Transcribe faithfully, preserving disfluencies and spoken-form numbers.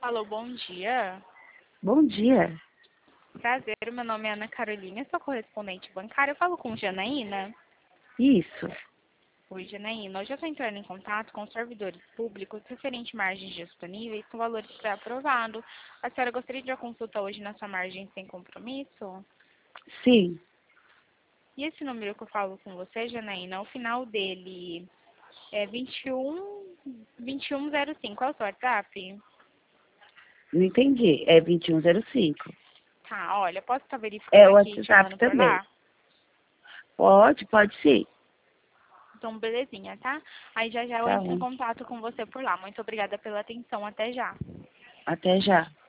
Alô, bom dia. Bom dia. Prazer, meu nome é Ana Carolina, sou correspondente bancária. Eu falo com Janaína. Isso. Oi, Janaína. Hoje eu estou entrando em contato com os servidores públicos referente a margens disponíveis com valores pré-aprovados. A senhora gostaria de uma consulta hoje na sua margem sem compromisso? Sim. E esse número que eu falo com você, Janaína, o final dele é vinte e um, vinte e um zero cinco. É o seu WhatsApp? Não entendi. É vinte e um zero cinco. Tá, olha, posso estar verificando É o aqui e te WhatsApp chamando por também. lá? Pode, pode sim. Então, belezinha, tá? Aí já já eu Tá entro em bom. contato com você por lá. Muito obrigada pela atenção. Até já. Até já.